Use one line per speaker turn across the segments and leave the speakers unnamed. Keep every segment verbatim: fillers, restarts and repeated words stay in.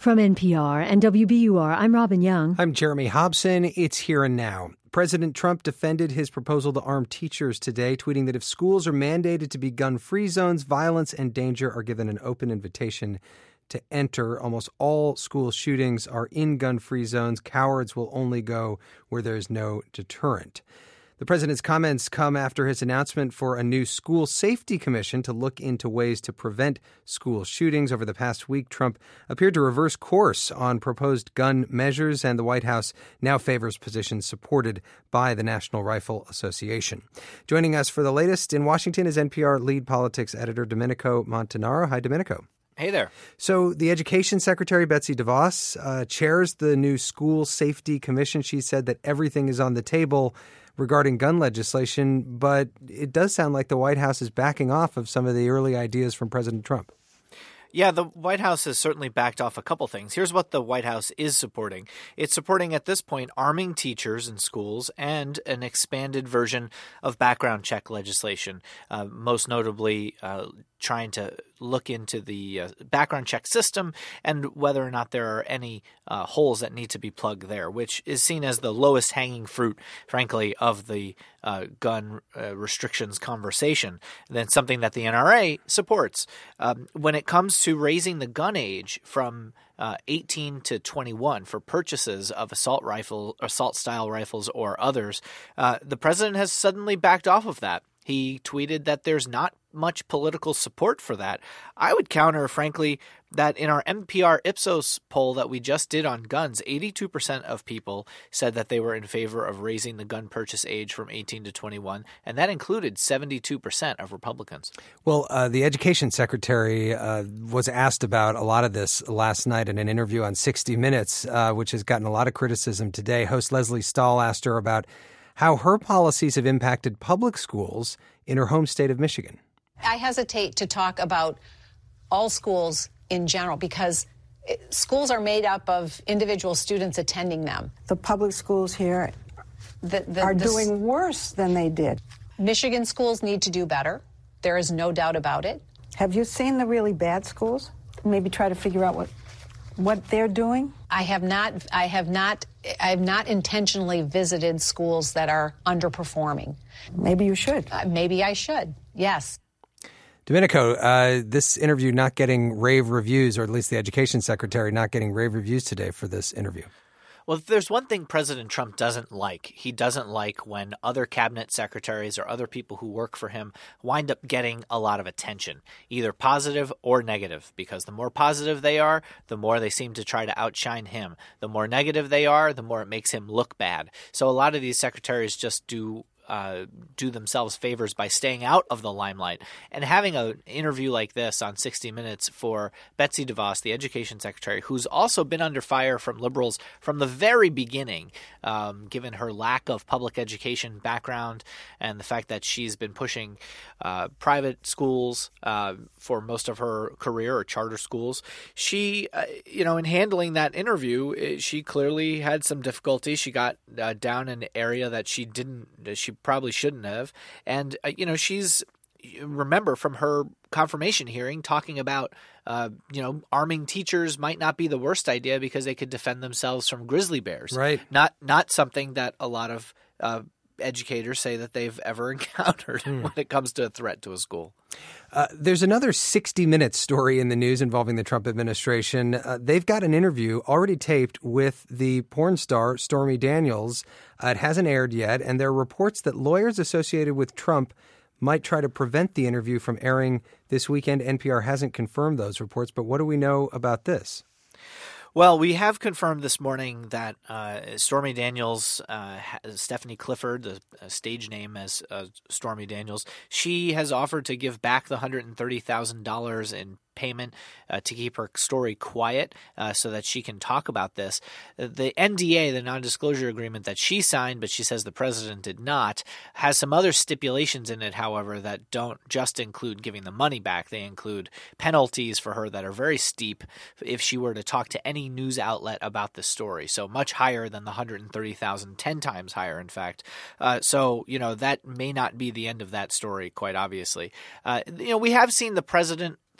From N P R and W B U R, I'm Robin Young.
I'm Jeremy Hobson. It's Here and Now. President Trump defended his proposal to arm teachers today, tweeting that if schools are mandated to be gun-free zones, violence and danger are given an open invitation to enter. Almost all school shootings are in gun-free zones. Cowards will only go where there is no deterrent. The president's comments come after his announcement for a new school safety commission to look into ways to prevent school shootings. Over the past week, Trump appeared to reverse course on proposed gun measures, and the White House now favors positions supported by the National Rifle Association. Joining us for the latest in Washington is N P R lead politics editor Domenico Montanaro. Hi, Domenico.
Hey there.
So the Education Secretary, Betsy DeVos, uh, chairs the new School Safety Commission. She said that everything is on the table regarding gun legislation, but it does sound like the White House is backing off of some of the early ideas from President Trump.
Yeah, the White House has certainly backed off a couple things. Here's what the White House is supporting. It's supporting at this point arming teachers in schools and an expanded version of background check legislation, uh, most notably uh, trying to look into the uh, background check system and whether or not there are any uh, holes that need to be plugged there, which is seen as the lowest hanging fruit, frankly, of the uh, gun uh, restrictions conversation. And then something that the N R A supports. Um, when it comes to raising the gun age from uh, eighteen to twenty-one for purchases of assault rifle, assault-style rifles or others, uh, the president has suddenly backed off of that. He tweeted that there's not much political support for that. I would counter, frankly, that in our N P R Ipsos poll that we just did on guns, eighty-two percent of people said that they were in favor of raising the gun purchase age from eighteen to twenty-one, and that included seventy-two percent of Republicans.
Well, uh, the Education Secretary uh, was asked about a lot of this last night in an interview on sixty minutes, uh, which has gotten a lot of criticism today. Host Leslie Stahl asked her about how her policies have impacted public schools in her home state of Michigan.
I hesitate to talk about all schools in general because schools are made up of individual students attending them.
The public schools here
the, the,
are
the,
doing worse than they did.
Michigan schools need to do better. There is no doubt about it.
Have you seen the really bad schools? Maybe try to figure out what what they're doing?
I have not I have not I have not intentionally visited schools that are underperforming.
Maybe you should.
Uh, maybe I should. Yes.
Domenico, uh, this interview not getting rave reviews, or at least the Education Secretary not getting rave reviews today for this interview.
Well, if there's one thing President Trump doesn't like, he doesn't like when other cabinet secretaries or other people who work for him wind up getting a lot of attention, either positive or negative, because the more positive they are, the more they seem to try to outshine him. The more negative they are, the more it makes him look bad. So a lot of these secretaries just do Uh, do themselves favors by staying out of the limelight. And having an interview like this on sixty minutes for Betsy DeVos, the Education Secretary, who's also been under fire from liberals from the very beginning, um, given her lack of public education background and the fact that she's been pushing uh, private schools uh, for most of her career, or charter schools. She, uh, you know, in handling that interview, she clearly had some difficulty. She got uh, down an area that she didn't, she probably shouldn't have. And, uh, you know, she's, remember from her confirmation hearing, talking about, uh, you know, arming teachers might not be the worst idea because they could defend themselves from grizzly bears.
Right.
Not, not something that a lot of uh, educators say that they've ever encountered mm. when it comes to a threat to a school.
Uh, there's another sixty minute story in the news involving the Trump administration. Uh, they've got an interview already taped with the porn star Stormy Daniels. Uh, it hasn't aired yet, and there are reports that lawyers associated with Trump might try to prevent the interview from airing this weekend. N P R hasn't confirmed those reports, but what do we know about this?
Well, we have confirmed this morning that uh, Stormy Daniels, uh, Stephanie Clifford, the uh, stage name as uh, Stormy Daniels, she has offered to give back the one hundred thirty thousand dollars in payment uh, to keep her story quiet uh, so that she can talk about this. The N D A, the non-disclosure agreement that she signed, but she says the president did not, has some other stipulations in it, however, that don't just include giving the money back. They include penalties for her that are very steep if she were to talk to any news outlet about this story. So much higher than the one hundred thirty thousand dollars, ten times higher, in fact. Uh, so, you know, that may not be the end of that story, quite obviously. Uh, you know, we have seen the president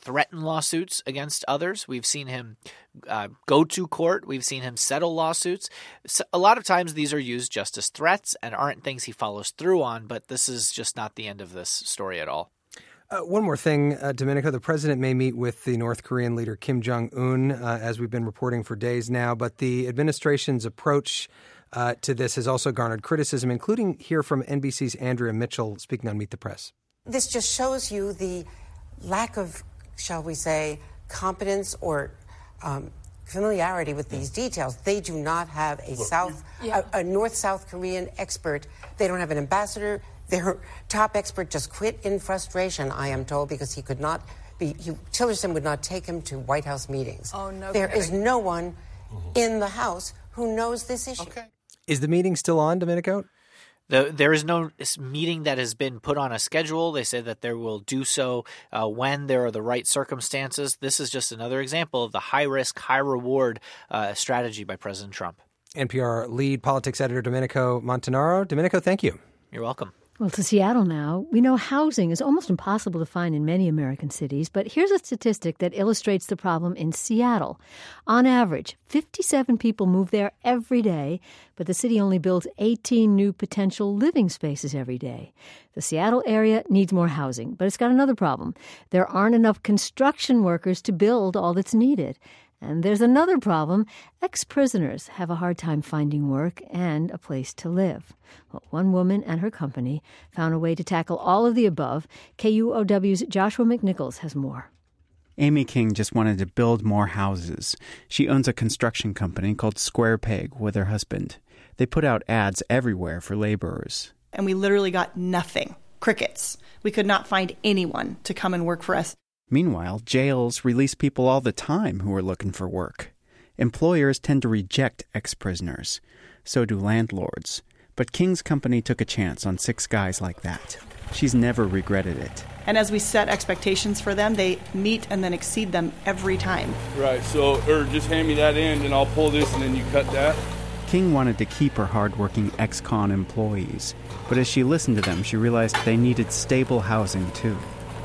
threaten lawsuits against others. We've seen him uh, go to court. We've seen him settle lawsuits. So a lot of times these are used just as threats and aren't things he follows through on, but this is just not the end of this story at all.
Uh, one more thing, uh, Domenico. The president may meet with the North Korean leader Kim Jong-un, uh, as we've been reporting for days now, but the administration's approach uh, to this has also garnered criticism, including here from N B C's Andrea Mitchell speaking on Meet the Press.
This just shows you the lack of, shall we say, competence or um, familiarity with these details. They do not have a South, yeah. a, a North-South Korean expert. They don't have an ambassador. Their top expert just quit in frustration, I am told, because he could not be, he, Tillerson would not take him to White House meetings.
Oh, no
There
kidding.
is no one mm-hmm. in the House who knows this issue.
Okay. Is the meeting still on, Domenico?
The, there is no meeting that has been put on a schedule. They say that they will do so uh, when there are the right circumstances. This is just another example of the high-risk, high-reward uh, strategy by President Trump.
N P R lead politics editor Domenico Montanaro. Domenico, thank you.
You're welcome.
Well, to Seattle now. We know housing is almost impossible to find in many American cities, but here's a statistic that illustrates the problem in Seattle. On average, fifty-seven people move there every day, but the city only builds eighteen new potential living spaces every day. The Seattle area needs more housing, but it's got another problem. There aren't enough construction workers to build all that's needed. And there's another problem. Ex-prisoners have a hard time finding work and a place to live. Well, one woman and her company found a way to tackle all of the above. K U O W's Joshua McNichols has more.
Amy King just wanted to build more houses. She owns a construction company called Square Peg with her husband. They put out ads everywhere for laborers.
And we literally got nothing. Crickets. We could not find anyone to come and work for us.
Meanwhile, jails release people all the time who are looking for work. Employers tend to reject ex-prisoners. So do landlords. But King's company took a chance on six guys like that. She's never regretted it.
And as we set expectations for them, they meet and then exceed them every time.
Right, so, or just hand me that end and I'll pull this and then you cut that.
King wanted to keep her hardworking ex-con employees. But as she listened to them, she realized they needed stable housing too.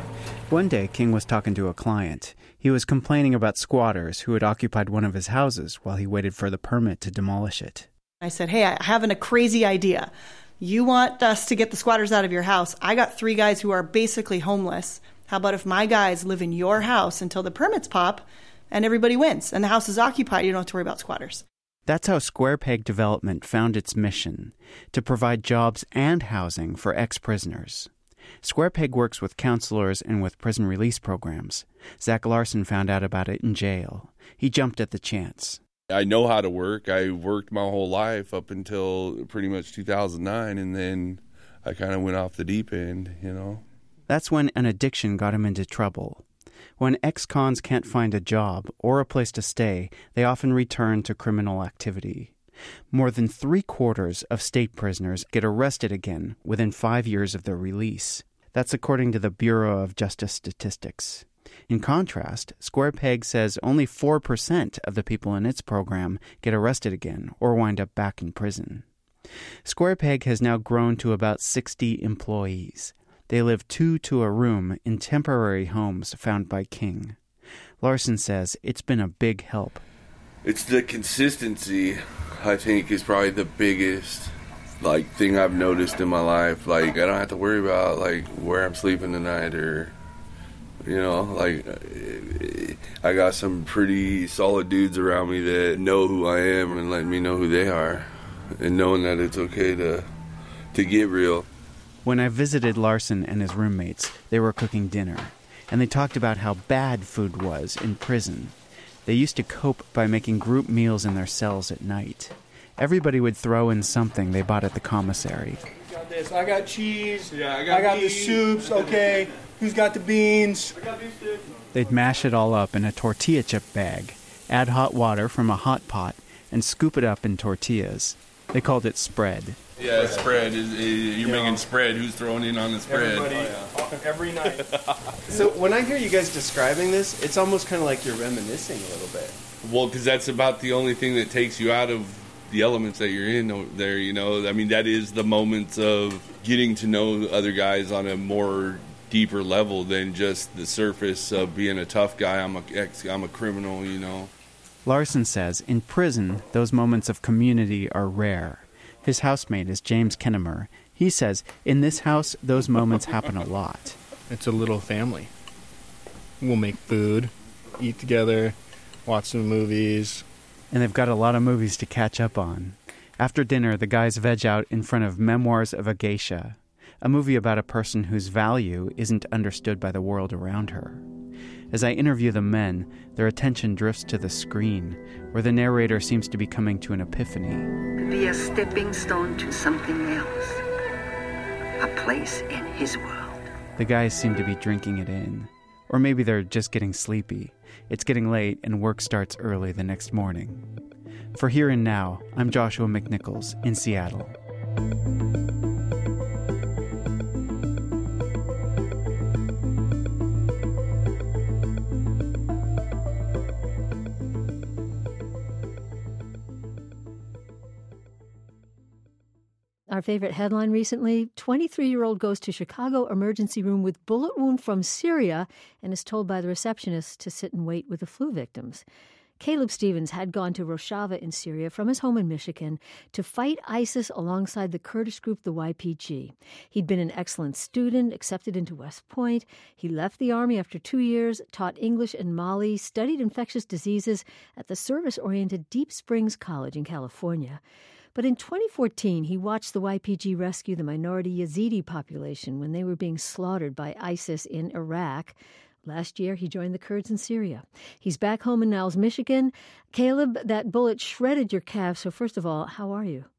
One day, King was talking to a client. He was complaining about squatters who had occupied one of his houses while he waited for the permit to demolish it.
I said, hey, I have a crazy idea. You want us to get the squatters out of your house? I got three guys who are basically homeless. How about if my guys live in your house until the permits pop and everybody wins and the house is occupied? You don't have to worry about squatters.
That's how Square Peg Development found its mission, to provide jobs and housing for ex-prisoners. Square Peg works with counselors and with prison release programs. Zach Larson found out about it in jail. He jumped at the chance.
I know how to work. I worked my whole life up until pretty much two thousand nine, and then I kind of went off the deep end, you know.
That's when an addiction got him into trouble. When ex-cons can't find a job or a place to stay, they often return to criminal activity. More than three-quarters of state prisoners get arrested again within five years of their release. That's according to the Bureau of Justice Statistics. In contrast, Square Peg says only four percent of the people in its program get arrested again or wind up back in prison. Square Peg has now grown to about sixty employees. They live two to a room in temporary homes found by King. Larson says it's been a big help.
It's the consistency, I think, is probably the biggest like thing I've noticed in my life. Like, I don't have to worry about like where I'm sleeping tonight, or you know, like I got some pretty solid dudes around me that know who I am and letting me know who they are, and knowing that it's okay to to get real.
When I visited Larson and his roommates, they were cooking dinner, and they talked about how bad food was in prison. They used to cope by making group meals in their cells at night. Everybody would throw in something they bought at the commissary.
I got this. I got cheese.
Yeah, I got,
I got
beans.
the soups. Okay. Who's got the beans?
I got beef sticks.
They'd mash it all up in a tortilla chip bag, add hot water from a hot pot, and scoop it up in tortillas. They called it spread.
Yeah, spread. Is, is, you're making spread. Who's throwing in on the spread?
Everybody, oh, yeah. Every night. So when I hear you guys describing this, it's almost kind of like you're reminiscing a little bit.
Well, because that's about the only thing that takes you out of the elements that you're in over there, you know. I mean, that is the moments of getting to know other guys on a more deeper level than just the surface of being a tough guy. I'm a ex, I'm a criminal, you know.
Larson says in prison, those moments of community are rare. His housemate is James Kennemer. He says in this house, those moments happen a lot.
It's a little family. We'll make food, eat together, watch some movies.
And they've got a lot of movies to catch up on. After dinner, the guys veg out in front of Memoirs of a Geisha, a movie about a person whose value isn't understood by the world around her. As I interview the men, their attention drifts to the screen, where the narrator seems to be coming to an epiphany.
Be a stepping stone to something else. A place in his world.
The guys seem to be drinking it in. Or maybe they're just getting sleepy. It's getting late and work starts early the next morning. For Here and Now, I'm Joshua McNichols in Seattle.
Our favorite headline recently, twenty-three-year-old goes to Chicago emergency room with bullet wound from Syria and is told by the receptionist to sit and wait with the flu victims. Caleb Stevens had gone to Rojava in Syria from his home in Michigan to fight ISIS alongside the Kurdish group, the Y P G. He'd been an excellent student, accepted into West Point. He left the Army after two years, taught English in Mali, studied infectious diseases at the service-oriented Deep Springs College in California. But in twenty fourteen, he watched the Y P G rescue the minority Yazidi population when they were being slaughtered by ISIS in Iraq. Last year, he joined the Kurds in Syria. He's back home in Niles, Michigan. Caleb, that bullet shredded your calf. So first of all, how are you?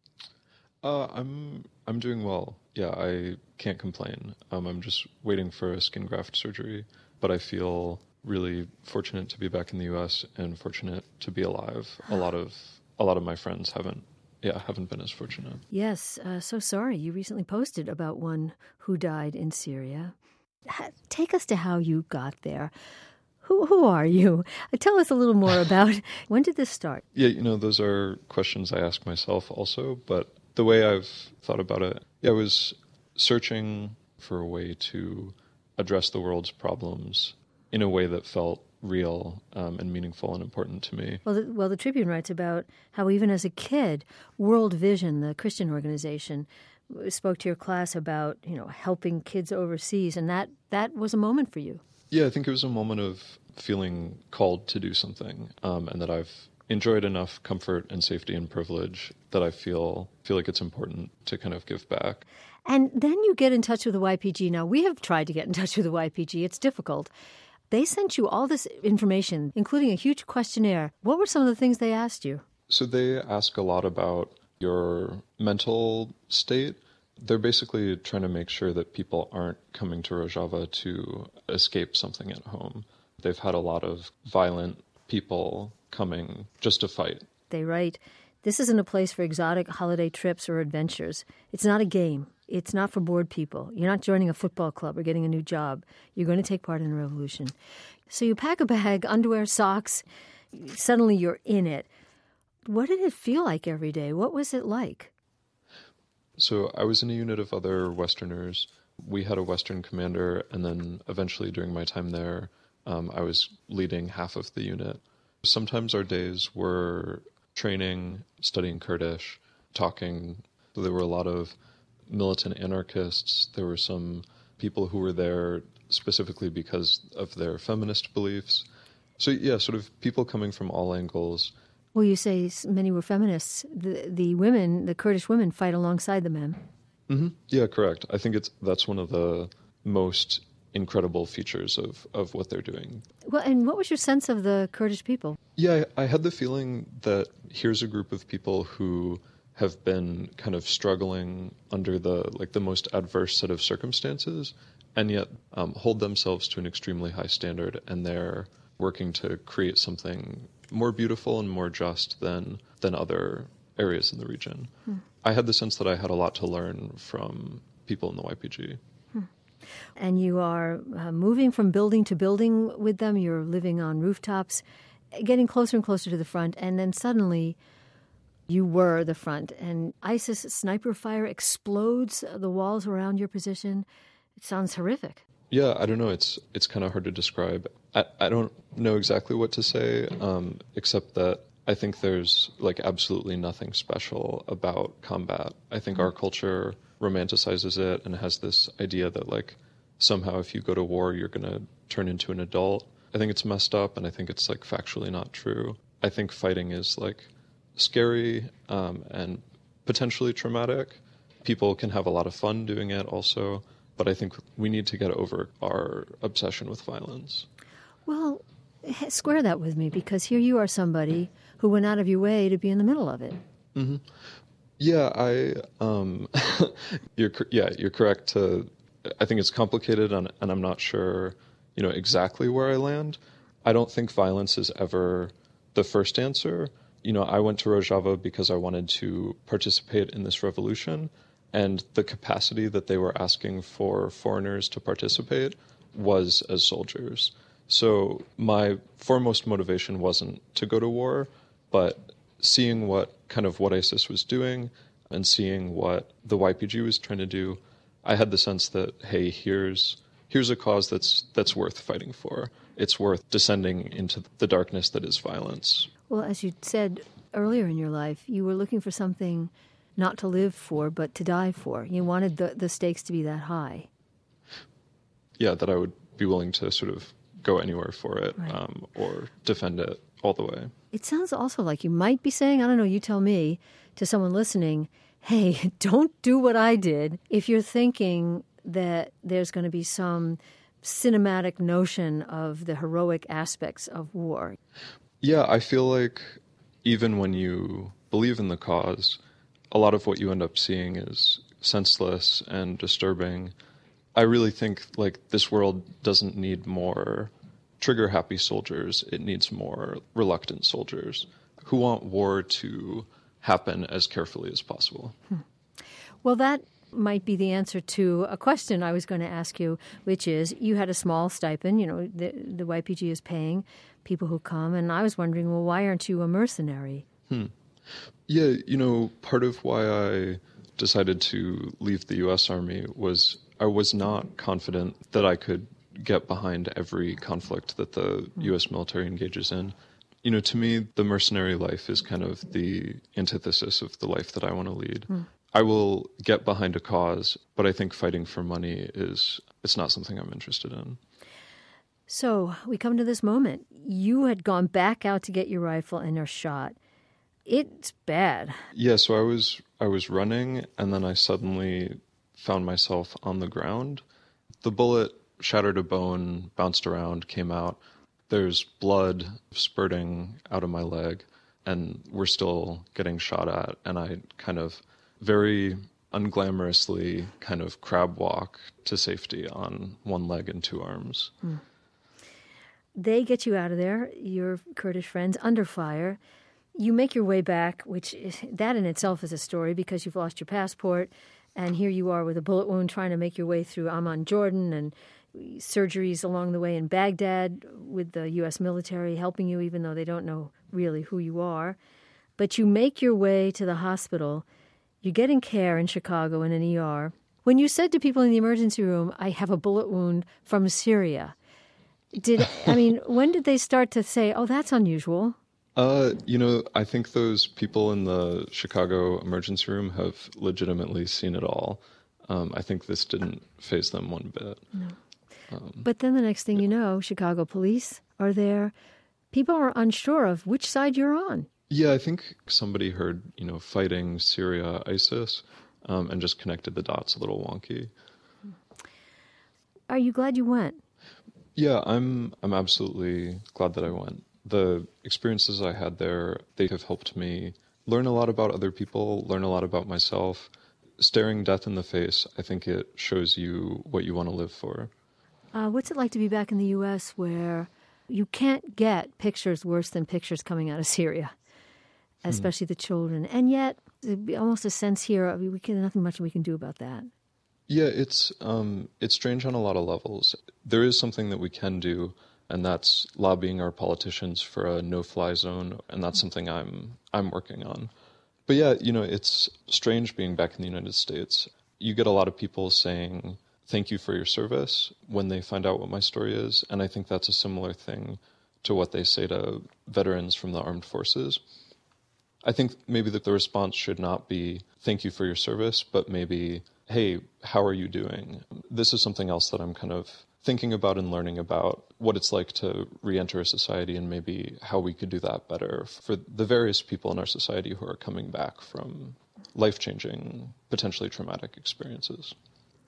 Uh, I'm I'm doing well. Yeah, I can't complain. Um, I'm just waiting for a skin graft surgery, but I feel really fortunate to be back in the U S and fortunate to be alive. A lot of a lot of my friends haven't. Yeah, haven't been as fortunate.
Yes, uh, so sorry. You recently posted about one who died in Syria. Take us to how you got there. Who who are you? Tell us a little more about when did this start?
Yeah, you know, those are questions I ask myself also, but the way I've thought about it, yeah, I was searching for a way to address the world's problems in a way that felt real um, and meaningful and important to me.
Well the, well, the Tribune writes about how even as a kid, World Vision, the Christian organization, spoke to your class about, you know, helping kids overseas, and that, that was a moment for you.
Yeah, I think it was a moment of feeling called to do something, um, and that I've enjoyed enough comfort and safety and privilege that I feel feel like it's important to kind of give back.
And then you get in touch with the Y P G. Now, we have tried to get in touch with the Y P G. It's difficult. They sent you all this information, including a huge questionnaire. What were some of the things they asked you?
So they ask a lot about your mental state. They're basically trying to make sure that people aren't coming to Rojava to escape something at home. They've had a lot of violent people coming just to fight.
They write, this isn't a place for exotic holiday trips or adventures. It's not a game. It's not for bored people. You're not joining a football club or getting a new job. You're going to take part in a revolution. So you pack a bag, underwear, socks. Suddenly you're in it. What did it feel like every day? What was it like?
So I was in a unit of other Westerners. We had a Western commander, and then eventually during my time there, um, I was leading half of the unit. Sometimes our days were training, studying Kurdish, talking. There were a lot of militant anarchists. There were some people who were there specifically because of their feminist beliefs. So yeah, sort of people coming from all angles.
Well, you say many were feminists. The the women, the Kurdish women, fight alongside the men.
Mm-hmm. Yeah, correct. I think it's that's one of the most incredible features of, of what they're doing.
Well, and what was your sense of the Kurdish people?
Yeah, I, I had the feeling that here's a group of people who have been kind of struggling under the like the most adverse set of circumstances, and yet um, hold themselves to an extremely high standard, and they're working to create something more beautiful and more just than than other areas in the region. Hmm. I had the sense that I had a lot to learn from people in the Y P G.
Hmm. And you are uh, moving from building to building with them. You're living on rooftops, getting closer and closer to the front, and then suddenly you were the front, and ISIS sniper fire explodes the walls around your position, It sounds horrific.
Yeah, I don't know. It's it's kind of hard to describe. I, I don't know exactly what to say, um, except that I think there's like absolutely nothing special about combat. I think our culture romanticizes it and has this idea that like somehow if you go to war, you're going to turn into an adult. I think it's messed up, and I think it's like factually not true. I think fighting is like scary um, and potentially traumatic. People can have a lot of fun doing it also. But I think we need to get over our obsession with violence.
Well, square that with me, because here you are somebody who went out of your way to be in the middle of it.
Mm-hmm. Yeah, I. Um, you're yeah, you're correct. To I think it's complicated, and, and I'm not sure, you know, exactly where I land. I don't think violence is ever the first answer. You know, I went to Rojava because I wanted to participate in this revolution. And the capacity that they were asking for foreigners to participate was as soldiers. So my foremost motivation wasn't to go to war, but seeing what kind of what ISIS was doing and seeing what the Y P G was trying to do, I had the sense that, hey, here's here's a cause that's that's worth fighting for. It's worth descending into the darkness that is violence.
Well, as you said earlier in your life, you were looking for something not to live for, but to die for. You wanted the, the stakes to be that high.
Yeah, that I would be willing to sort of go anywhere for it, right. um, or defend it all the way.
It sounds also like you might be saying, I don't know, you tell me, to someone listening, hey, don't do what I did if you're thinking that there's going to be some cinematic notion of the heroic aspects of war.
Yeah, I feel like even when you believe in the cause, a lot of what you end up seeing is senseless and disturbing. I really think like this world doesn't need more trigger-happy soldiers. It needs more reluctant soldiers who want war to happen as carefully as possible.
Hmm. Well, that might be the answer to a question I was going to ask you, which is you had a small stipend, you know, the, the Y P G is paying people who come, and I was wondering, well, why aren't you a mercenary?
Hmm. Yeah, you know, part of why I decided to leave the U S Army was I was not confident that I could get behind every conflict that the U S military engages in. You know, to me, the mercenary life is kind of the antithesis of the life that I want to lead. Mm. I will get behind a cause, but I think fighting for money is, it's not something I'm interested in.
So we come to this moment. You had gone back out to get your rifle and are shot. It's bad.
Yeah, so I was I was running, and then I suddenly found myself on the ground. The bullet shattered a bone, bounced around, came out. There's blood spurting out of my leg, and we're still getting shot at. And I kind of very unglamorously kind of crab walk to safety on one leg and two arms. Hmm.
They get you out of there, your Kurdish friends, under fire. You make your way back, which is, that in itself is a story because you've lost your passport, and here you are with a bullet wound trying to make your way through Amman, Jordan, and surgeries along the way in Baghdad with the U S military helping you, even though they don't know really who you are. But you make your way to the hospital. You're getting care in Chicago in an E R. When you said to people in the emergency room, I have a bullet wound from Syria, did I mean, when did they start to say, oh, that's unusual?
Uh, you know, I think those people in the Chicago emergency room have legitimately seen it all. Um, I think this didn't faze them one bit.
No. Um, but then the next thing yeah. you know, Chicago police are there. People are unsure of which side you're on.
Yeah, I think somebody heard, you know, fighting Syria, ISIS, um, and just connected the dots a little wonky.
Are you glad you went?
Yeah, I'm I'm absolutely glad that I went. The experiences I had there, they have helped me learn a lot about other people, learn a lot about myself. Staring death in the face, I think it shows you what you want to live for.
Uh, what's it like to be back in the U S where you can't get pictures worse than pictures coming out of Syria, especially hmm. the children, and yet almost a sense here of we can nothing much we can do about that.
Yeah, it's um, it's strange on a lot of levels. There is something that we can do, and that's lobbying our politicians for a no-fly zone, and that's something I'm I'm working on. But yeah, you know, it's strange being back in the United States. You get a lot of people saying thank you for your service when they find out what my story is. And I think that's a similar thing to what they say to veterans from the armed forces. I think maybe that the response should not be thank you for your service, but maybe, hey, how are you doing? This is something else that I'm kind of thinking about and learning about, what it's like to re-enter a society and maybe how we could do that better for the various people in our society who are coming back from life-changing, potentially traumatic experiences.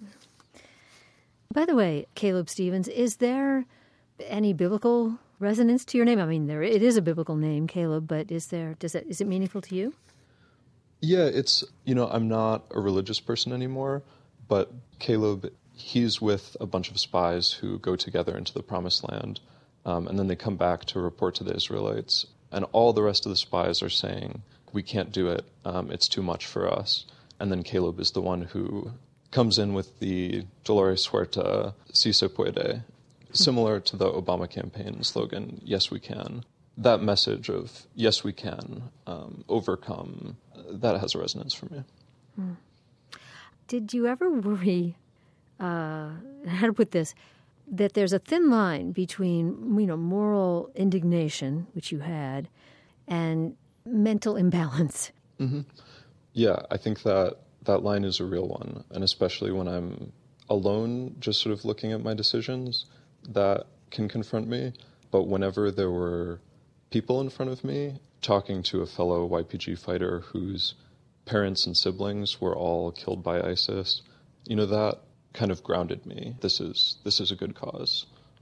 By the way, Caleb Stevens, is there any biblical resonance to your name? I mean, there it is a biblical name, Caleb, but is there does it is it meaningful to you?
Yeah, it's, you know, I'm not a religious person anymore, but Caleb, he's with a bunch of spies who go together into the Promised Land, um, and then they come back to report to the Israelites, and all the rest of the spies are saying, we can't do it, um, it's too much for us. And then Caleb is the one who comes in with the Dolores Huerta, si se puede, similar to the Obama campaign slogan, yes we can. That message of yes we can um, overcome, that has a resonance for me.
Hmm. Did you ever worry, uh, how to put this, that there's a thin line between, you know, moral indignation, which you had, and mental imbalance?
Mm-hmm. Yeah, I think that that line is a real one, and especially when I'm alone, just sort of looking at my decisions, that can confront me. But whenever there were people in front of me, talking to a fellow Y P G fighter whose parents and siblings were all killed by ISIS, you know, that kind of grounded me. This is this is a good cause.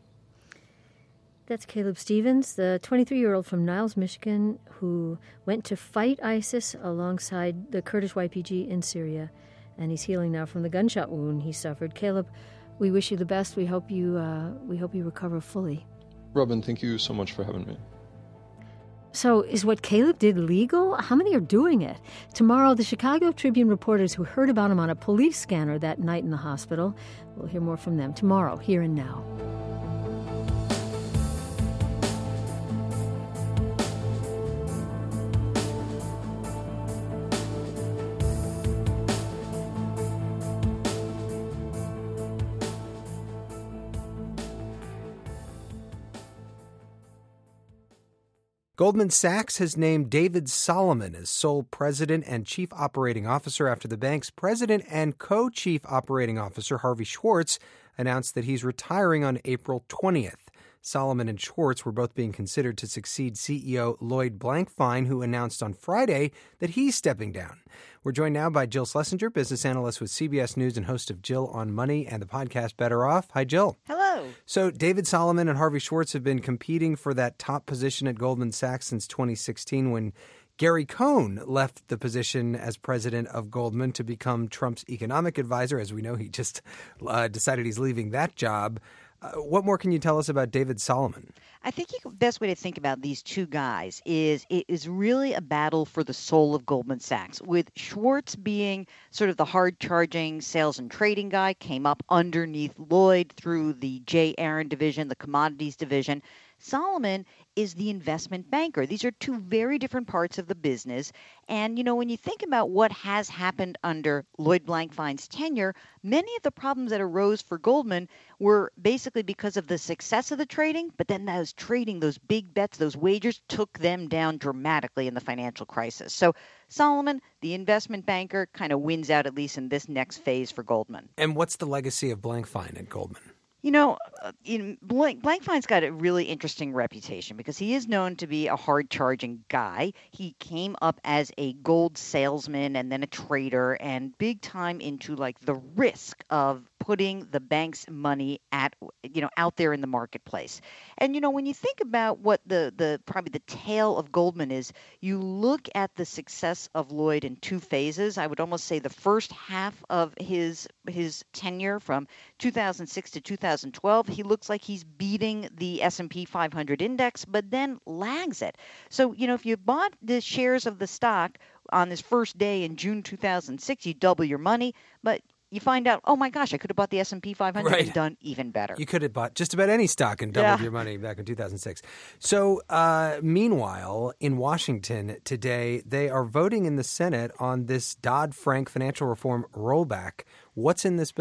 That's Caleb Stevens, the twenty-three-year-old from Niles, Michigan, who went to fight ISIS alongside the Kurdish Y P G in Syria, and he's healing now from the gunshot wound he suffered. Caleb, we wish you the best. We hope you uh, we hope you recover fully.
Robin, thank you so much for having me.
So is what Caleb did legal? How many are doing it? Tomorrow, the Chicago Tribune reporters who heard about him on a police scanner that night in the hospital, we'll hear more from them tomorrow, Here and Now.
Goldman Sachs has named David Solomon as sole president and chief operating officer after the bank's president and co-chief operating officer, Harvey Schwartz, announced that he's retiring on April twentieth. Solomon and Schwartz were both being considered to succeed C E O Lloyd Blankfein, who announced on Friday that he's stepping down. We're joined now by Jill Schlesinger, business analyst with C B S News and host of Jill on Money and the podcast Better Off. Hi, Jill.
Hello.
So David Solomon and Harvey Schwartz have been competing for that top position at Goldman Sachs since twenty sixteen, when Gary Cohn left the position as president of Goldman to become Trump's economic advisor. As we know, he just uh, decided he's leaving that job. Uh, what more can you tell us about David Solomon?
I think the best way to think about these two guys is it is really a battle for the soul of Goldman Sachs, with Schwartz being sort of the hard-charging sales and trading guy, came up underneath Lloyd through the J. Aron division, the commodities division. Solomon is the investment banker. These are two very different parts of the business. And, you know, when you think about what has happened under Lloyd Blankfein's tenure, many of the problems that arose for Goldman were basically because of the success of the trading, but then those trading, those big bets, those wagers took them down dramatically in the financial crisis. So Solomon, the investment banker, kind of wins out, at least in this next phase for Goldman.
And what's the legacy of Blankfein at Goldman?
You know, in Blank, Blankfein's got a really interesting reputation because he is known to be a hard-charging guy. He came up as a gold salesman and then a trader and big time into like the risk of putting the bank's money at, you know, out there in the marketplace. And, you know, when you think about what the, the probably the tale of Goldman is, you look at the success of Lloyd in two phases. I would almost say the first half of his his tenure from two thousand six to two thousand twelve, he looks like he's beating the S and P five hundred index, but then lags it. So, you know, if you bought the shares of the stock on this first day in June two thousand six, you double your money, but you find out, oh my gosh, I could have bought the S and P five hundred
right.
and done even better.
You could have bought just about any stock and doubled
yeah.
your money back in two thousand six. So uh, meanwhile, in Washington today, they are voting in the Senate on this Dodd-Frank financial reform rollback. What's in this bill?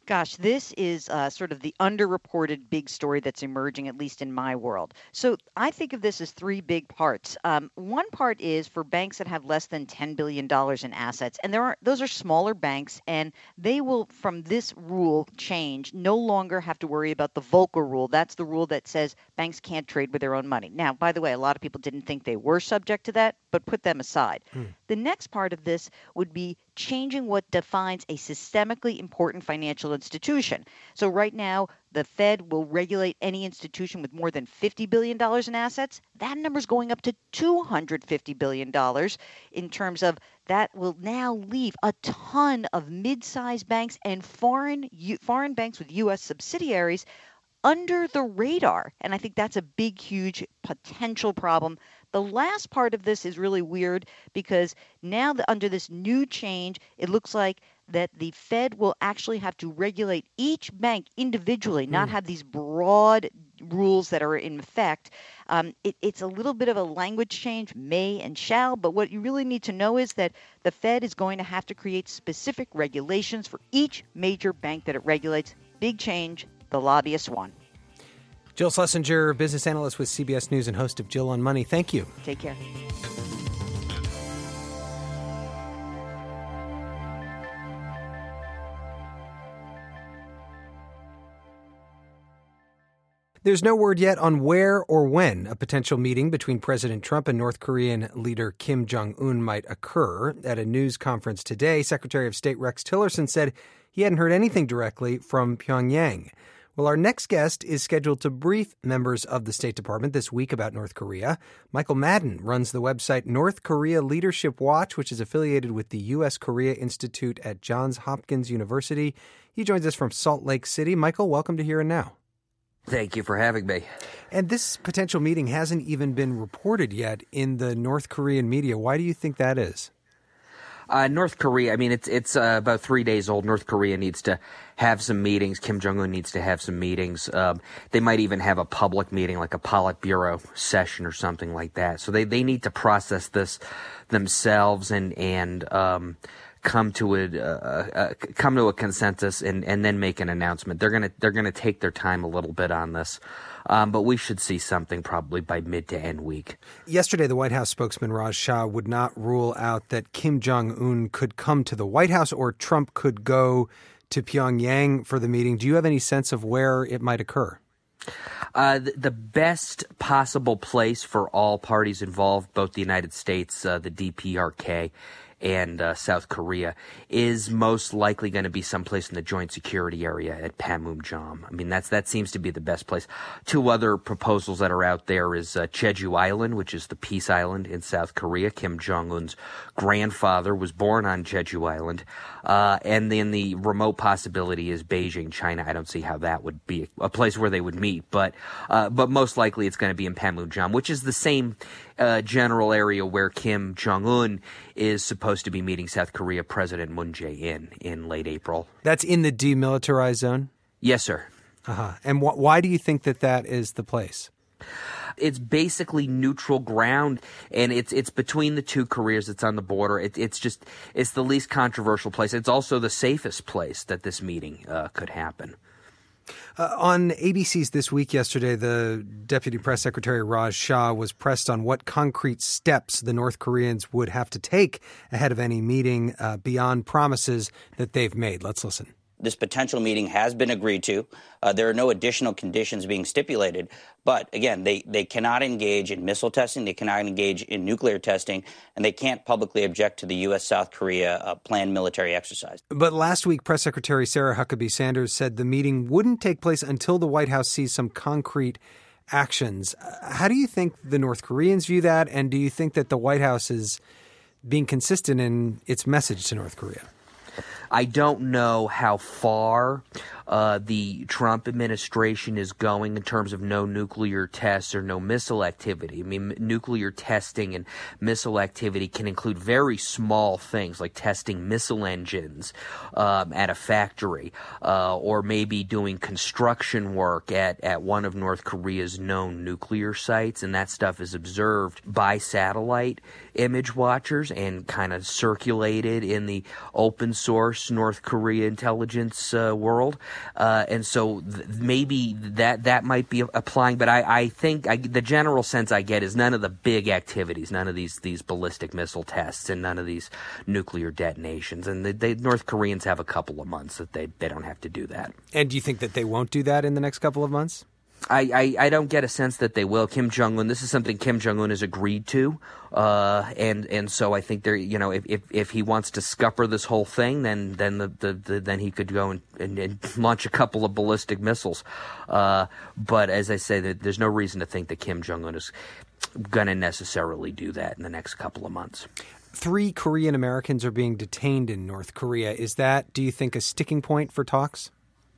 Gosh, this is uh, sort of the underreported big story that's emerging, at least in my world. So I think of this as three big parts. Um, one part is for banks that have less than ten billion dollars in assets, and there are those are smaller banks, and they will, from this rule change, no longer have to worry about the Volcker rule. That's the rule that says banks can't trade with their own money. Now, by the way, a lot of people didn't think they were subject to that, but put them aside. Hmm. The next part of this would be changing what defines a systemically important financial institution. So right now, the Fed will regulate any institution with more than fifty billion dollars in assets. That number is going up to two hundred fifty billion dollars in terms of that will now leave a ton of mid-sized banks and foreign foreign banks with U S subsidiaries under the radar. And I think that's a big, huge potential problem. The last part of this is really weird because now that under this new change, it looks like that the Fed will actually have to regulate each bank individually, not have these broad rules that are in effect. Um, it, it's a little bit of a language change, may and shall, but what you really need to know is that the Fed is going to have to create specific regulations for each major bank that it regulates. Big change. The lobbyist won.
Jill Schlesinger, business analyst with C B S News and host of Jill on Money. Thank you.
Take care.
There's no word yet on where or when a potential meeting between President Trump and North Korean leader Kim Jong-un might occur. At a news conference today, Secretary of State Rex Tillerson said he hadn't heard anything directly from Pyongyang. Well, our next guest is scheduled to brief members of the State Department this week about North Korea. Michael Madden runs the website North Korea Leadership Watch, which is affiliated with the U S. Korea Institute at Johns Hopkins University. He joins us from Salt Lake City. Michael, welcome to Here and Now.
Thank you for having me.
And this potential meeting hasn't even been reported yet in the North Korean media. Why do you think that is?
Uh, North Korea, I mean, it's it's uh, about three days old. North Korea needs to have some meetings. Kim Jong-un needs to have some meetings. Um, they might even have a public meeting, like a Politburo session or something like that. So they, they need to process this themselves and and um, come to a, uh, uh, come to a consensus and, and then make an announcement. They're gonna they're gonna take their time a little bit on this. Um, but we should see something probably by mid to end week.
Yesterday, the White House spokesman Raj Shah would not rule out that Kim Jong-un could come to the White House or Trump could go to Pyongyang for the meeting. Do you have any sense of where it might occur?
Uh, the, the best possible place for all parties involved, both the United States, uh, the D P R K, and uh, South Korea, is most likely going to be someplace in the joint security area at Panmunjom. I mean, that's that seems to be the best place. Two other proposals that are out there is uh, Jeju Island, which is the peace island in South Korea. Kim Jong-un's grandfather was born on Jeju Island. Uh, and then the remote possibility is Beijing, China. I don't see how that would be a place where they would meet. But uh, but most likely it's going to be in Panmunjom, which is the same uh, general area where Kim Jong-un is supposed to be meeting South Korea President Moon Jae-in in late April.
That's in the demilitarized zone?
Yes, sir.
Uh-huh. And wh- why do you think that that is the place?
It's basically neutral ground, and it's it's between the two Koreas. It's on the border. It, it's just it's the least controversial place. It's also the safest place that this meeting uh, could happen.
Uh, on A B C's This Week yesterday, the Deputy Press Secretary Raj Shah was pressed on what concrete steps the North Koreans would have to take ahead of any meeting uh, beyond promises that they've made. Let's listen.
This potential meeting has been agreed to. Uh, there are no additional conditions being stipulated. But again, they, they cannot engage in missile testing. They cannot engage in nuclear testing. And they can't publicly object to the U S South Korea uh, planned military exercise.
But last week, Press Secretary Sarah Huckabee Sanders said the meeting wouldn't take place until the White House sees some concrete actions. How do you think the North Koreans view that? And do you think that the White House is being consistent in its message to North Korea?
I don't know how far uh, the Trump administration is going in terms of no nuclear tests or no missile activity. I mean, nuclear testing and missile activity can include very small things like testing missile engines um, at a factory uh, or maybe doing construction work at, at one of North Korea's known nuclear sites, and that stuff is observed by satellite image watchers and kind of circulated in the open source North Korea intelligence uh, world. Uh, and so th- maybe that that might be applying, but I, I think I, the general sense I get is none of the big activities, none of these these ballistic missile tests and none of these nuclear detonations. And the, the North Koreans have a couple of months that they, they don't have to do that.
And do you think that they won't do that in the next couple of months?
I, I, I don't get a sense that they will. Kim Jong-un, this is something Kim Jong-un has agreed to, uh, and and so I think there, you know, if, if if he wants to scupper this whole thing, then then the, the, the then he could go and, and, and launch a couple of ballistic missiles. Uh, but as I say, there's no reason to think that Kim Jong-un is going to necessarily do that in the next couple of months.
Three Korean Americans are being detained in North Korea. Is that, do you think, a sticking point for talks?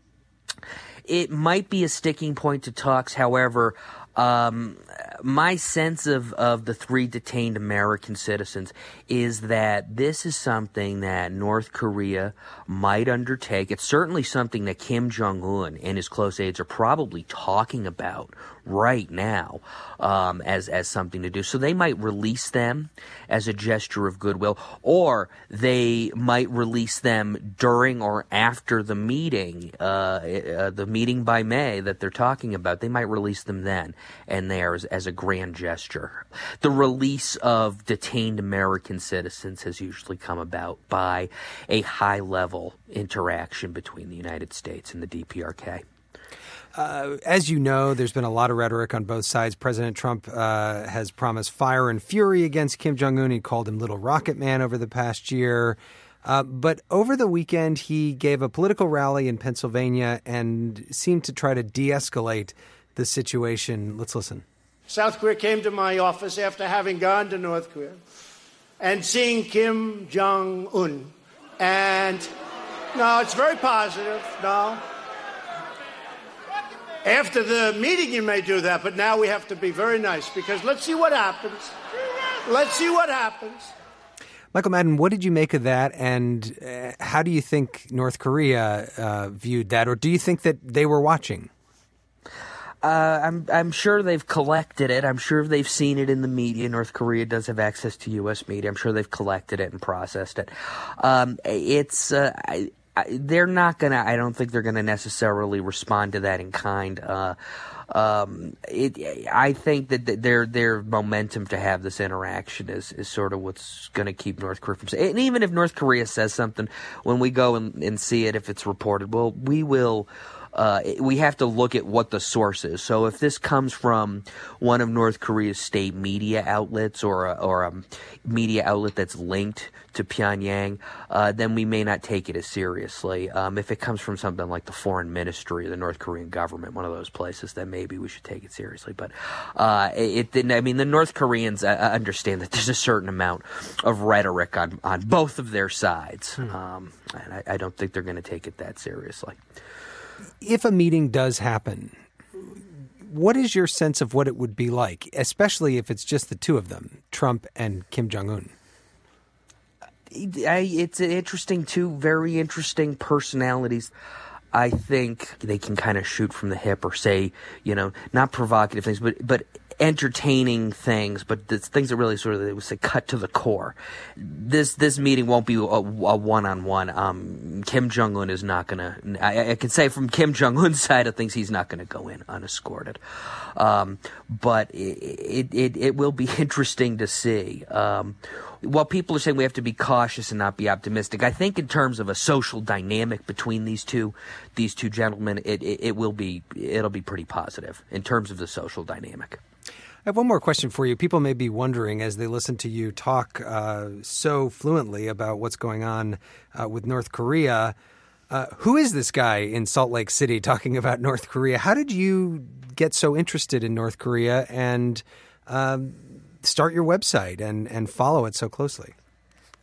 It might be a sticking point to talks. However, um, my sense of, of the three detained American citizens is that this is something that North Korea might undertake. It's certainly something that Kim Jong-un and his close aides are probably talking about right now um, as as something to do. So they might release them as a gesture of goodwill, or they might release them during or after the meeting, uh, uh, the meeting by May that they're talking about. They might release them then and there as, as a grand gesture. The release of detained American citizens has usually come about by a high-level interaction between the United States and the D P R K.
Uh, as you know, there's been a lot of rhetoric on both sides. President Trump uh, has promised fire and fury against Kim Jong-un. He called him Little Rocket Man over the past year. Uh, but over the weekend, he gave a political rally in Pennsylvania and seemed to try to de-escalate the situation. Let's listen.
South Korea came to my office after having gone to North Korea and seeing Kim Jong-un. And no, it's very positive. No. After the meeting, you may do that, but now we have to be very nice because let's see what happens. Let's see what happens.
Michael Madden, what did you make of that, and uh, how do you think North Korea uh, viewed that, or do you think that they were watching?
Uh, I'm I'm sure they've collected it. I'm sure they've seen it in the media. North Korea does have access to U S media. I'm sure they've collected it and processed it. Um, it's uh, I, I, they're not gonna. I don't think they're gonna necessarily respond to that in kind. Uh, um, it. I think that their their momentum to have this interaction is, is sort of what's going to keep North Korea from. And even if North Korea says something, when we go and, and see it, if it's reported, well, we will. Uh, we have to look at what the source is. So if this comes from one of North Korea's state media outlets or a, or a media outlet that's linked to Pyongyang, uh, then we may not take it as seriously. Um, if it comes from something like the foreign ministry or the North Korean government, one of those places, then maybe we should take it seriously. But uh, it, it, I mean, the North Koreans uh, understand that there's a certain amount of rhetoric on, on both of their sides. Hmm. Um, and I, I don't think they're going to take it that seriously.
If a meeting does happen, what is your sense of what it would be like, especially if it's just the two of them, Trump and Kim Jong-un?
It's interesting, two very interesting personalities. I think they can kind of shoot from the hip or say, you know, not provocative things, but but entertaining things, but the things that really sort of, they would say, cut to the core. This this meeting won't be a, a one-on-one. Um, Kim Jong-un is not going to, I, I can say from Kim Jong-un's side of things, he's not going to go in unescorted. Um, but it, it, it will be interesting to see. Um, while people are saying we have to be cautious and not be optimistic, I think in terms of a social dynamic between these two, these two gentlemen, it, it, it will be, it'll be pretty positive in terms of the social dynamic.
I have one more question for you. People may be wondering as they listen to you talk uh, so fluently about what's going on uh, with North Korea. Uh, who is this guy in Salt Lake City talking about North Korea? How did you get so interested in North Korea and um, start your website and, and follow it so closely?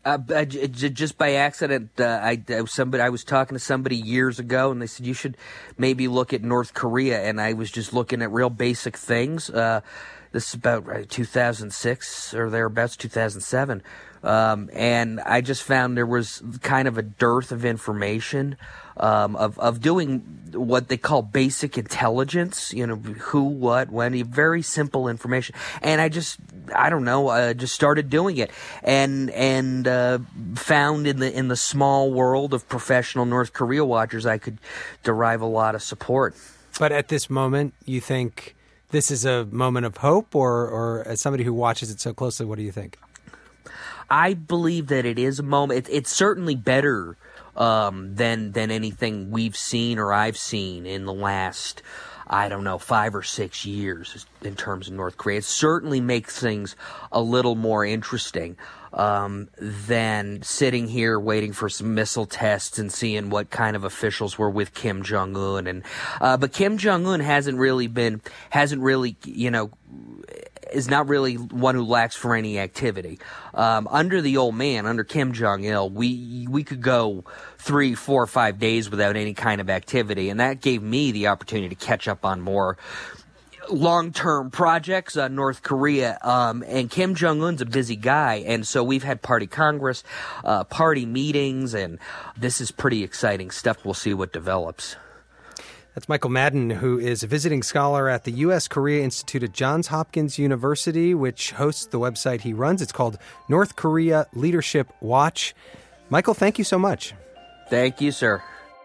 Uh, just by accident, uh, I, I was somebody I was talking to somebody years ago, and they said you should maybe look at North Korea, and I was just looking at real basic things. Uh, this is about right, two thousand six or thereabouts, two thousand seven, um, and I just found there was kind of a dearth of information um, of of doing what they call basic intelligence. You know, who, what, when, very simple information, and I just. I don't know. Uh, just started doing it, and and uh, found in the in the small world of professional North Korea watchers, I could derive a lot of support.
But at this moment, you think this is a moment of hope, or or as somebody who watches it so closely, what do you think?
I believe that it is a moment. It, it's certainly better um, than than anything we've seen or I've seen in the last. I don't know, five or six years in terms of North Korea. It certainly makes things a little more interesting um, than sitting here waiting for some missile tests and seeing what kind of officials were with Kim Jong-un. And uh, but Kim Jong-un hasn't really been, hasn't really, you know, is not really one who lacks for any activity. Um, under the old man, under Kim Jong-il, we we could go three, four, five days without any kind of activity, and that gave me the opportunity to catch up on more long-term projects on North Korea. Um, and Kim Jong-un's a busy guy, and so we've had party congress, uh, party meetings, and this is pretty exciting stuff. We'll see what develops.
That's Michael Madden, who is a visiting scholar at the U S Korea Institute at Johns Hopkins University, which hosts the website he runs. It's called North Korea Leadership Watch. Michael, thank you so much.
Thank you, sir.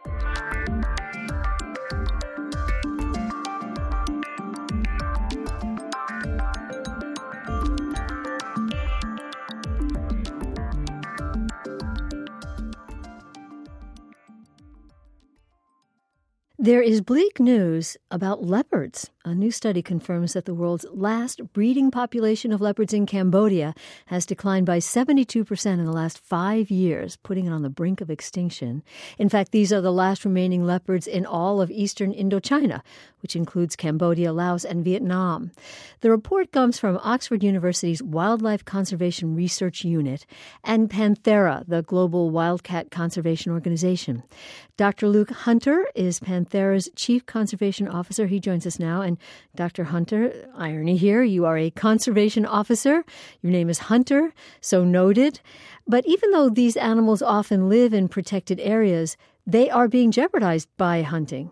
There is bleak news about leopards. A new study confirms that the world's last breeding population of leopards in Cambodia has declined by seventy-two percent in the last five years, putting it on the brink of extinction. In fact, these are the last remaining leopards in all of eastern Indochina, which includes Cambodia, Laos, and Vietnam. The report comes from Oxford University's Wildlife Conservation Research Unit and Panthera, the global wildcat conservation organization. Doctor Luke Hunter is Panthera's Chief Conservation Officer. He joins us now. And Doctor Hunter, irony here, you are a conservation officer. Your name is Hunter, so noted. But even though these animals often live in protected areas, they are being jeopardized by hunting.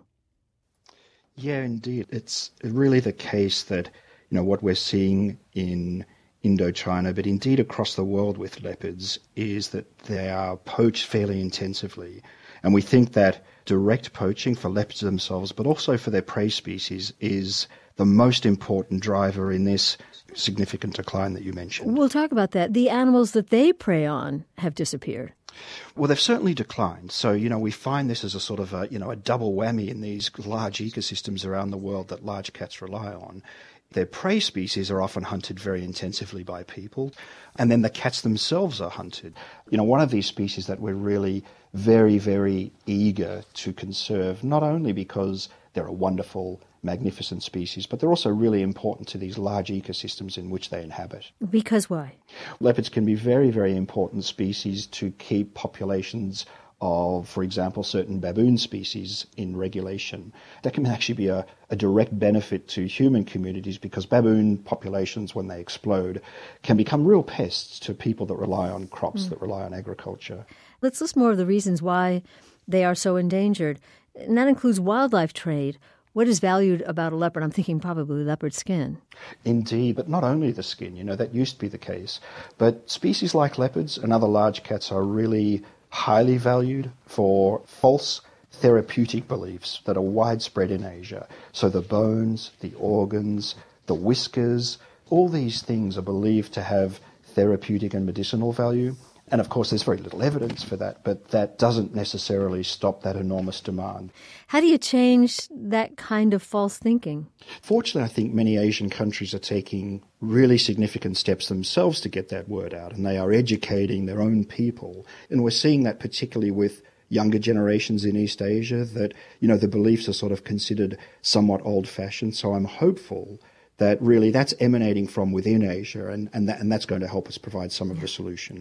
Yeah, indeed. It's really the case that, you know, what we're seeing in Indochina, but indeed across the world with leopards, is that they are poached fairly intensively. And we think that direct poaching for leopards themselves, but also for their prey species, is the most important driver in this significant decline that you mentioned.
We'll talk about that. The animals that they prey on have disappeared.
Well, they've certainly declined. So, you know, we find this as a sort of a, you know, a double whammy in these large ecosystems around the world that large cats rely on. Their prey species are often hunted very intensively by people, and then the cats themselves are hunted. You know, one of these species that we're really very, very eager to conserve, not only because they're a wonderful, magnificent species, but they're also really important to these large ecosystems in which they inhabit.
Because why?
Leopards can be very, very important species to keep populations of, for example, certain baboon species in regulation. That can actually be a, a direct benefit to human communities, because baboon populations, when they explode, can become real pests to people that rely on crops, mm. that rely on agriculture.
Let's list more of the reasons why they are so endangered. And that includes wildlife trade. What is valued about a leopard? I'm thinking probably leopard skin.
Indeed, but not only the skin. You know, that used to be the case. But species like leopards and other large cats are really highly valued for false therapeutic beliefs that are widespread in Asia. So the bones, the organs, the whiskers, all these things are believed to have therapeutic and medicinal value. And of course, there's very little evidence for that, but that doesn't necessarily stop that enormous demand.
How do you change that kind of false thinking?
Fortunately, I think many Asian countries are taking really significant steps themselves to get that word out, and they are educating their own people. And we're seeing that particularly with younger generations in East Asia, that, you know, the beliefs are sort of considered somewhat old-fashioned. So I'm hopeful that really that's emanating from within Asia, and, and, that, and that's going to help us provide some of the solution.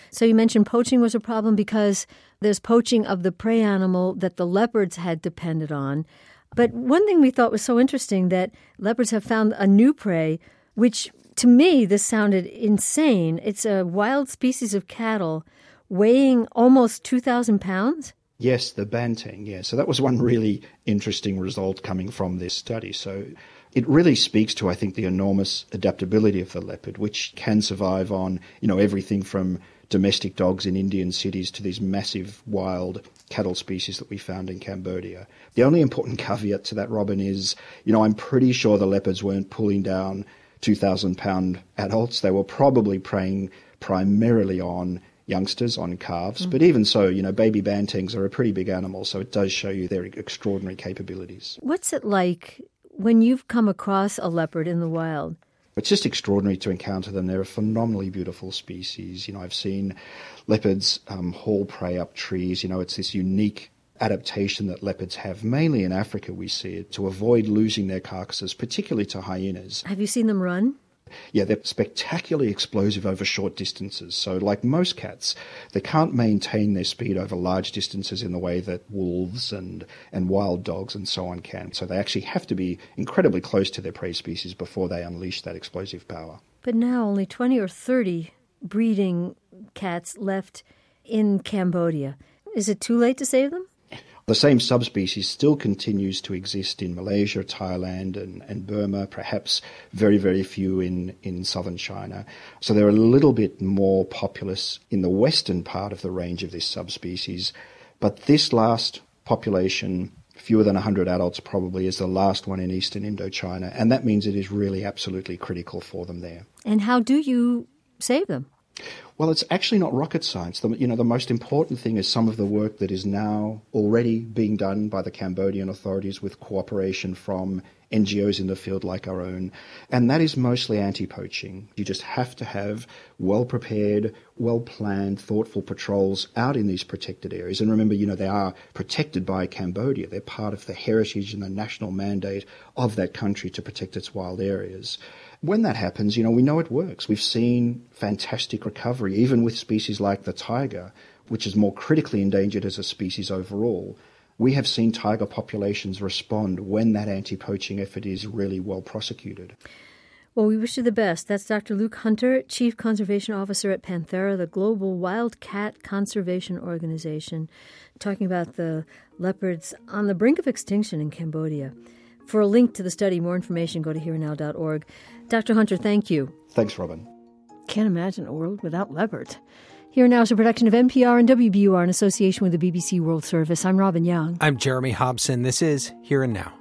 So you mentioned poaching was a problem because there's poaching of the prey animal that the leopards had depended on. But one thing we thought was so interesting that leopards have found a new prey, which to me, this sounded insane. It's a wild species of cattle weighing almost two thousand pounds.
Yes, the banteng, yeah. So that was one really interesting result coming from this study. So it really speaks to, I think, the enormous adaptability of the leopard, which can survive on, you know, everything from domestic dogs in Indian cities to these massive wild cattle species that we found in Cambodia. The only important caveat to that, Robin, is, you know, I'm pretty sure the leopards weren't pulling down two thousand pound adults. They were probably preying primarily on youngsters, on calves. Mm. But even so, you know, baby bantengs are a pretty big animal, so it does show you their extraordinary capabilities.
What's it like when you've come across a leopard in the wild?
It's just extraordinary to encounter them. They're a phenomenally beautiful species. You know, I've seen leopards um, haul prey up trees. You know, it's this unique adaptation that leopards have. Mainly in Africa we see it, to avoid losing their carcasses, particularly to hyenas.
Have you seen them run?
Yeah, they're spectacularly explosive over short distances. So like most cats, they can't maintain their speed over large distances in the way that wolves and, and wild dogs and so on can. So they actually have to be incredibly close to their prey species before they unleash that explosive power.
But now only twenty or thirty breeding cats left in Cambodia. Is it too late to save them?
The same subspecies still continues to exist in Malaysia, Thailand and, and Burma, perhaps very, very few in, in southern China. So they're a little bit more populous in the western part of the range of this subspecies. But this last population, fewer than one hundred adults probably, is the last one in eastern Indochina. And that means it is really absolutely critical for them there.
And how do you save them?
Well, it's actually not rocket science. The, you know, the most important thing is some of the work that is now already being done by the Cambodian authorities with cooperation from N G Os in the field like our own, and that is mostly anti-poaching. You just have to have well-prepared, well-planned, thoughtful patrols out in these protected areas. And remember, you know, they are protected by Cambodia. They're part of the heritage and the national mandate of that country to protect its wild areas. When that happens, you know, we know it works. We've seen fantastic recovery, even with species like the tiger, which is more critically endangered as a species overall. We have seen tiger populations respond when that anti-poaching effort is really well prosecuted.
Well, we wish you the best. That's Doctor Luke Hunter, Chief Conservation Officer at Panthera, the global wild cat conservation organization, talking about the leopards on the brink of extinction in Cambodia. For a link to the study, more information, go to here now dot org. Doctor Hunter, thank you.
Thanks, Robin.
Can't imagine a world without leopards. Here Now is a production of N P R and W B U R in association with the B B C World Service. I'm Robin Young.
I'm Jeremy Hobson. This is Here and Now.